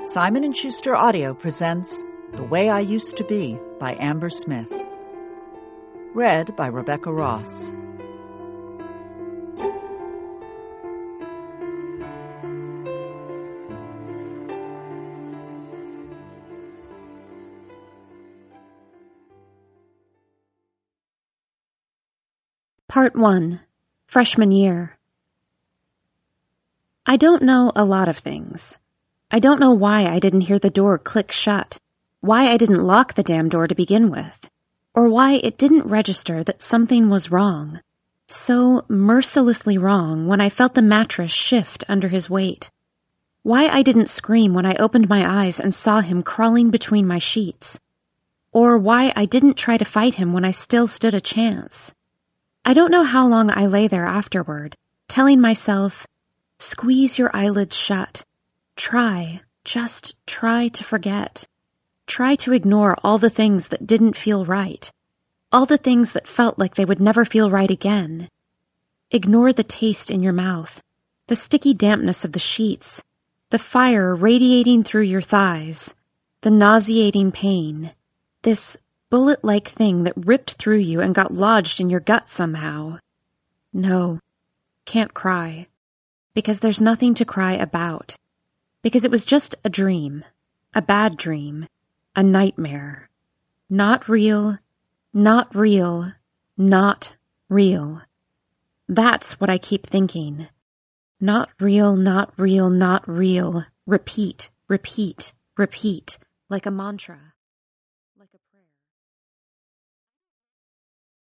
Simon & Schuster Audio presents The Way I Used to Be by Amber Smith. Read by Rebecca Ross. Part 1. Freshman Year. I don't know a lot of things. I don't know why I didn't hear the door click shut, why I didn't lock the damn door to begin with, or why it didn't register that something was wrong, so mercilessly wrong when I felt the mattress shift under his weight. Why I didn't scream when I opened my eyes and saw him crawling between my sheets, or why I didn't try to fight him when I still stood a chance. I don't know how long I lay there afterward, telling myself, squeeze your eyelids shut. Just try to forget. Try to ignore all the things that didn't feel right. All the things that felt like they would never feel right again. Ignore the taste in your mouth, the sticky dampness of the sheets, the fire radiating through your thighs, the nauseating pain, this bullet-like thing that ripped through you and got lodged in your gut somehow. No, can't cry. Because there's nothing to cry about. Because it was just a dream, a bad dream, a nightmare. Not real, not real, not real. That's what I keep thinking. Not real, not real, not real. Repeat, repeat, repeat, like a mantra.